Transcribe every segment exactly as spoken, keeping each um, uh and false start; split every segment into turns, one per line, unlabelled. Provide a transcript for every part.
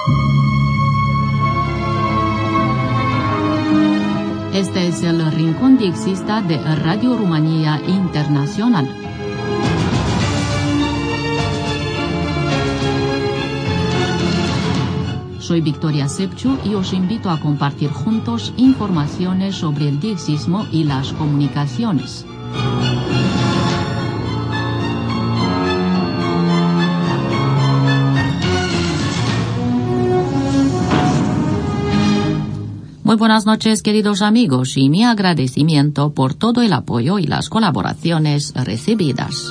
Este es el Rincón Diexista de Radio Rumanía Internacional. Soy Victoria Sepciu y os invito a compartir juntos informaciones sobre el diexismo y las comunicaciones. Muy buenas noches, queridos amigos, y mi agradecimiento por todo el apoyo y las colaboraciones recibidas.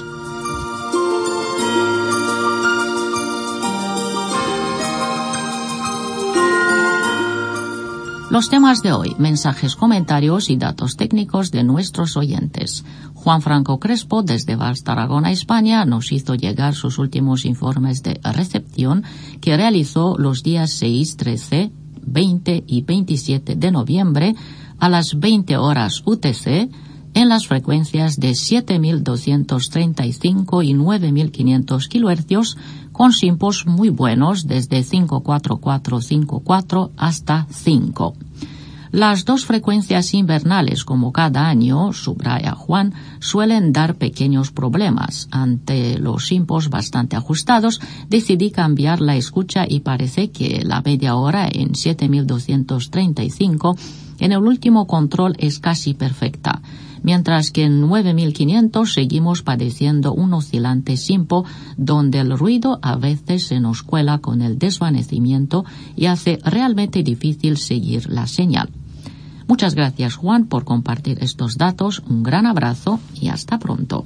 Los temas de hoy, mensajes, comentarios y datos técnicos de nuestros oyentes. Juan Franco Crespo, desde Valls, Tarragona, España, nos hizo llegar sus últimos informes de recepción que realizó los días seis, trece, veinte y veintisiete de noviembre a las veinte horas U T C en las frecuencias de siete mil doscientos treinta y cinco y nueve mil quinientos kilohercios con simpos muy buenos desde cinco cuatro cuatro cinco cuatro hasta cinco. Las dos frecuencias invernales, como cada año, subraya Juan, suelen dar pequeños problemas. Ante los simpos bastante ajustados, decidí cambiar la escucha y parece que la media hora en siete mil doscientos treinta y cinco en el último control es casi perfecta, mientras que en nueve mil quinientos seguimos padeciendo un oscilante simpo donde el ruido a veces se nos cuela con el desvanecimiento y hace realmente difícil seguir la señal. Muchas gracias, Juan, por compartir estos datos. Un gran abrazo y hasta pronto.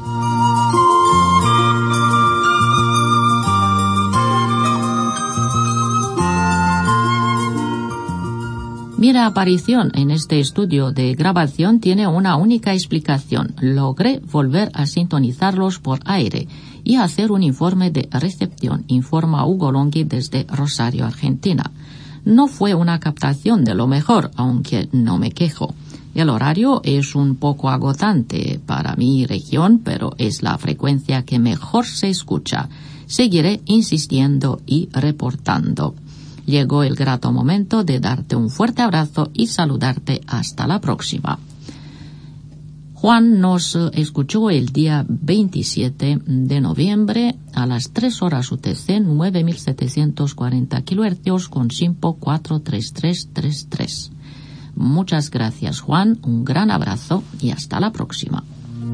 Mi reaparición en este estudio de grabación tiene una única explicación. Logré volver a sintonizarlos por aire y hacer un informe de recepción, informa Hugo Longhi desde Rosario, Argentina. No fue una captación de lo mejor, aunque no me quejo. El horario es un poco agotante para mi región, pero es la frecuencia que mejor se escucha. Seguiré insistiendo y reportando. Llegó el grato momento de darte un fuerte abrazo y saludarte hasta la próxima. Juan nos escuchó el día veintisiete de noviembre a las tres horas U T C, nueve mil setecientos cuarenta kilohercios con simpo cuatro tres tres tres tres. Muchas gracias, Juan, un gran abrazo y hasta la próxima.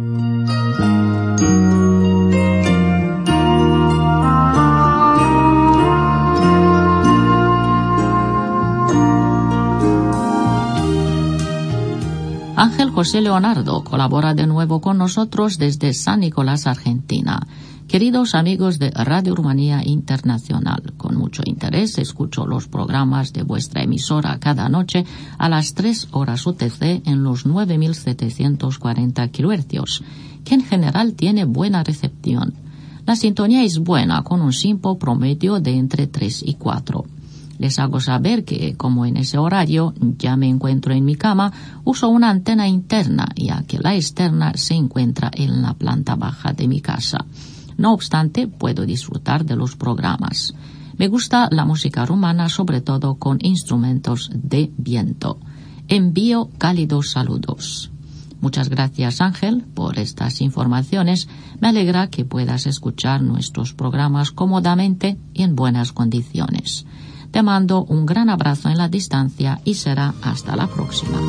Ángel José Leonardo colabora de nuevo con nosotros desde San Nicolás, Argentina. Queridos amigos de Radio Rumanía Internacional, con mucho interés escucho los programas de vuestra emisora cada noche a las tres horas U T C en los nueve mil setecientos cuarenta kilohercios, que en general tiene buena recepción. La sintonía es buena, con un simpo promedio de entre tres y cuatro. Les hago saber que, como en ese horario ya me encuentro en mi cama, uso una antena interna, ya que la externa se encuentra en la planta baja de mi casa. No obstante, puedo disfrutar de los programas. Me gusta la música rumana, sobre todo con instrumentos de viento. Envío cálidos saludos. Muchas gracias, Ángel, por estas informaciones. Me alegra que puedas escuchar nuestros programas cómodamente y en buenas condiciones. Te mando un gran abrazo en la distancia y será hasta la próxima.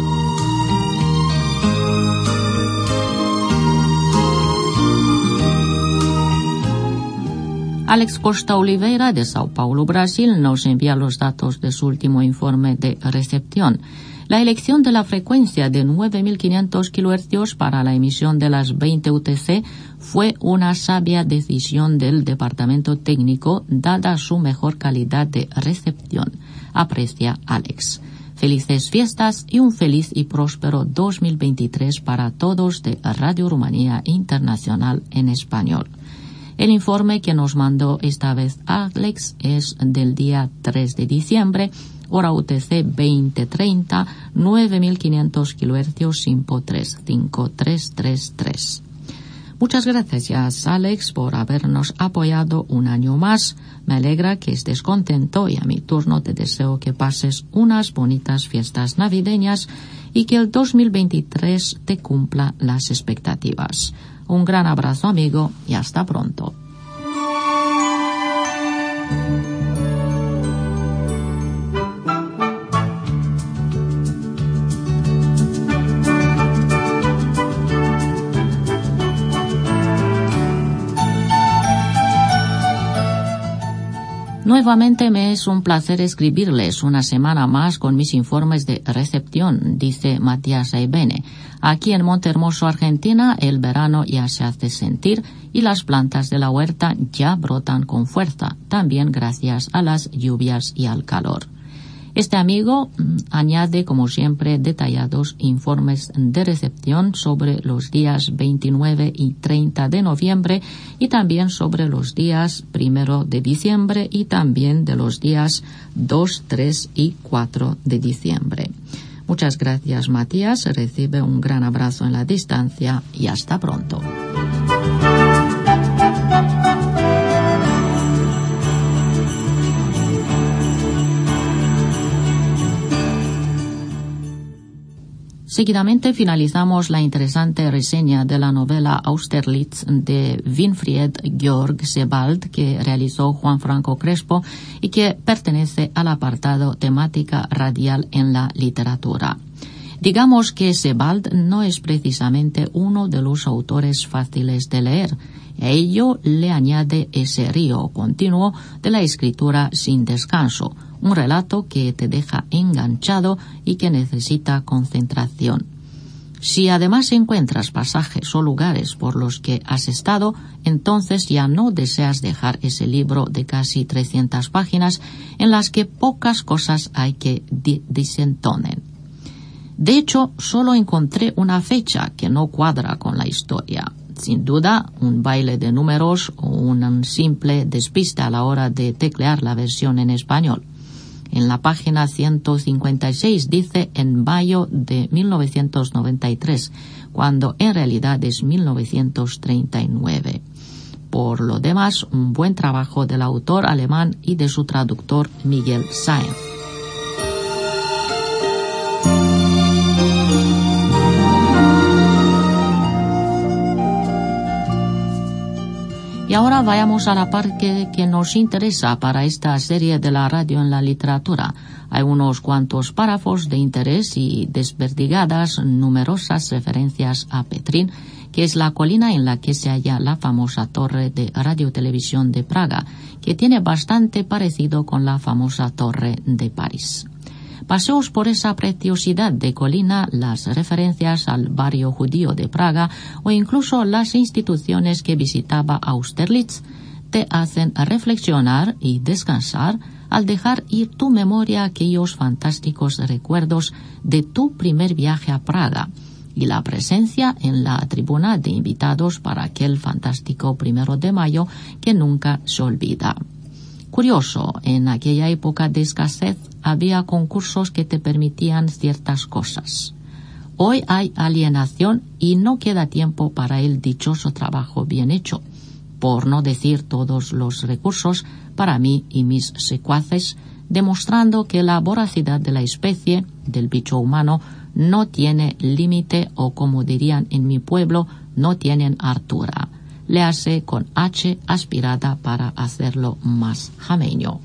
Alex Costa Oliveira de Sao Paulo, Brasil, nos envía los datos de su último informe de recepción. La elección de la frecuencia de nueve mil quinientos kilohercios para la emisión de las veinte U T C fue una sabia decisión del departamento técnico, dada su mejor calidad de recepción. Aprecia Alex. Felices fiestas y un feliz y próspero dos mil veintitrés para todos de Radio Rumanía Internacional en español. El informe que nos mandó esta vez Alex es del día tres de diciembre, hora U T C veinte treinta, nueve mil quinientos kilohercios, simpo tres cinco tres tres tres. Muchas gracias, Alex, por habernos apoyado un año más. Me alegra que estés contento y a mi turno te deseo que pases unas bonitas fiestas navideñas y que el dos mil veintitrés te cumpla las expectativas. Un gran abrazo, amigo, y hasta pronto. Nuevamente me es un placer escribirles una semana más con mis informes de recepción, dice Matías Aibene. Aquí en Montehermoso, Argentina, el verano ya se hace sentir y las plantas de la huerta ya brotan con fuerza, también gracias a las lluvias y al calor. Este amigo mmm, añade, como siempre, detallados informes de recepción sobre los días veintinueve y treinta de noviembre y también sobre los días primero de diciembre y también de los días dos, tres y cuatro de diciembre. Muchas gracias, Matías. Recibe un gran abrazo en la distancia y hasta pronto. Seguidamente finalizamos la interesante reseña de la novela Austerlitz de Winfried Georg Sebald que realizó Juan Franco Crespo y que pertenece al apartado temática radial en la literatura. Digamos que Sebald no es precisamente uno de los autores fáciles de leer. A ello le añade ese río continuo de la escritura sin descanso, un relato que te deja enganchado y que necesita concentración. Si además encuentras pasajes o lugares por los que has estado, entonces ya no deseas dejar ese libro de casi trescientas páginas en las que pocas cosas hay que di- disentonen. De hecho, solo encontré una fecha que no cuadra con la historia. Sin duda, un baile de números o un simple despiste a la hora de teclear la versión en español. En la página ciento cincuenta y seis dice en mayo de mil novecientos noventa y tres, cuando en realidad es mil novecientos treinta y nueve. Por lo demás, un buen trabajo del autor alemán y de su traductor Miguel Sáenz. Y ahora vayamos a la parte que nos interesa para esta serie de la radio en la literatura. Hay unos cuantos párrafos de interés y desperdigadas numerosas referencias a Petrín, que es la colina en la que se halla la famosa torre de radiotelevisión de Praga, que tiene bastante parecido con la famosa torre de París. Paseos por esa preciosidad de colina, las referencias al barrio judío de Praga o incluso las instituciones que visitaba Austerlitz te hacen reflexionar y descansar al dejar ir tu memoria aquellos fantásticos recuerdos de tu primer viaje a Praga y la presencia en la tribuna de invitados para aquel fantástico primero de mayo que nunca se olvida. Curioso, en aquella época de escasez había concursos que te permitían ciertas cosas. Hoy hay alienación y no queda tiempo para el dichoso trabajo bien hecho, por no decir todos los recursos para mí y mis secuaces, demostrando que la voracidad de la especie, del bicho humano, no tiene límite o, como dirían en mi pueblo, no tienen hartura. Le hace con H aspirada para hacerlo más jameño.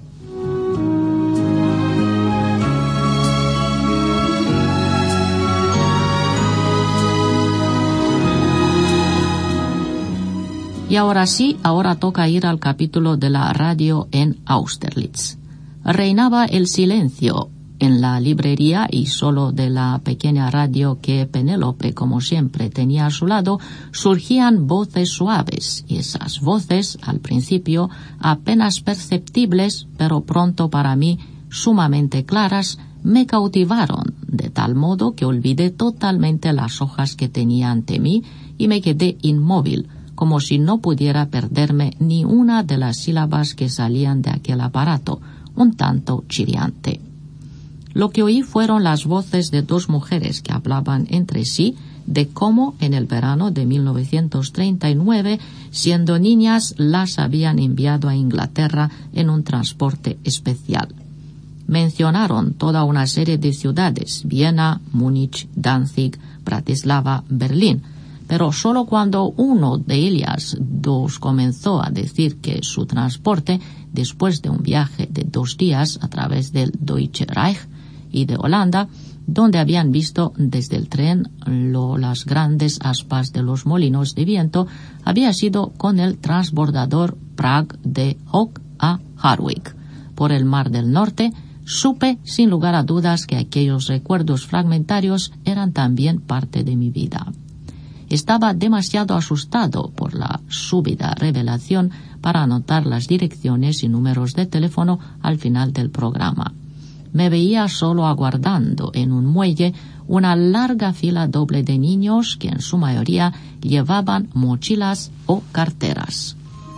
Y ahora sí, ahora toca ir al capítulo de la radio en Austerlitz. Reinaba el silencio en la librería y solo de la pequeña radio que Penélope, como siempre, tenía a su lado, surgían voces suaves, y esas voces, al principio, apenas perceptibles, pero pronto para mí sumamente claras, me cautivaron, de tal modo que olvidé totalmente las hojas que tenía ante mí y me quedé inmóvil, como si no pudiera perderme ni una de las sílabas que salían de aquel aparato, un tanto chirriante. Lo que oí fueron las voces de dos mujeres que hablaban entre sí de cómo en el verano de mil novecientos treinta y nueve, siendo niñas, las habían enviado a Inglaterra en un transporte especial. Mencionaron toda una serie de ciudades: Viena, Múnich, Danzig, Bratislava, Berlín, pero solo cuando uno de ellas dos comenzó a decir que su transporte, después de un viaje de dos días a través del Deutsche Reich y de Holanda, donde habían visto desde el tren lo, las grandes aspas de los molinos de viento, había sido con el transbordador Prague de Hoek a Harwich, por el Mar del Norte, supe sin lugar a dudas que aquellos recuerdos fragmentarios eran también parte de mi vida. Estaba demasiado asustado por la súbita revelación para anotar las direcciones y números de teléfono al final del programa. Me veía solo aguardando en un muelle una larga fila doble de niños que en su mayoría llevaban mochilas o carteras.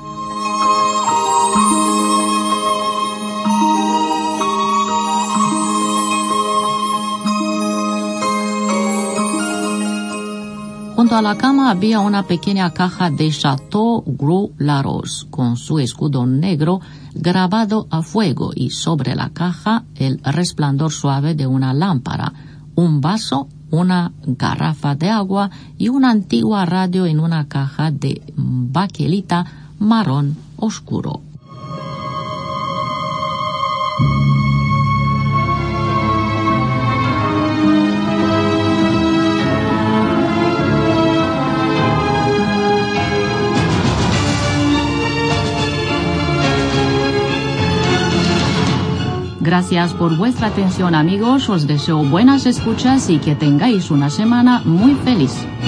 Junto a la cama había una pequeña caja de Chateau Gros Laros con su escudo negro grabado a fuego y sobre la caja el resplandor suave de una lámpara, un vaso, una garrafa de agua y una antigua radio en una caja de baquelita marrón oscuro.
Gracias por vuestra atención, amigos. Os deseo buenas escuchas y que tengáis una semana muy feliz.